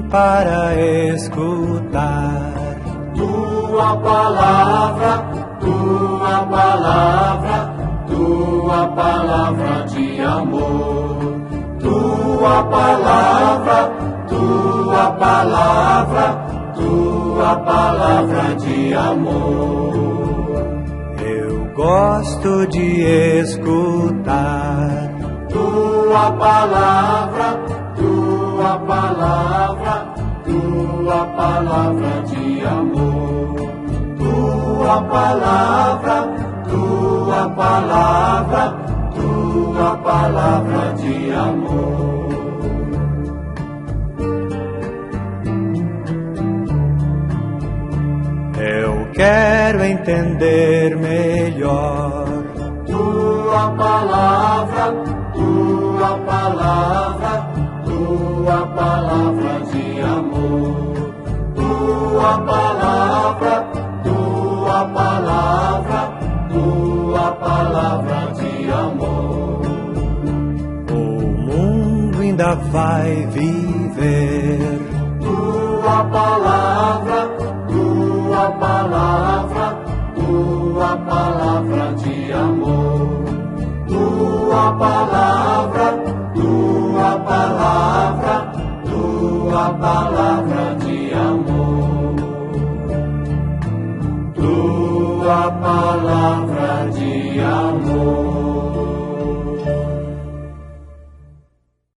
para escutar. Tua palavra, tua palavra, tua palavra de amor. Tua palavra, tua palavra, tua palavra de amor. Eu gosto de escutar tua palavra, tua palavra, tua palavra de amor. Tua palavra, tua palavra, tua palavra de amor. Eu quero entender melhor tua palavra, tua palavra, tua palavra de amor. Tua palavra, tua palavra, tua palavra de amor. O mundo ainda vai viver tua palavra, tua palavra, tua palavra de amor. Tua palavra, tua palavra, tua palavra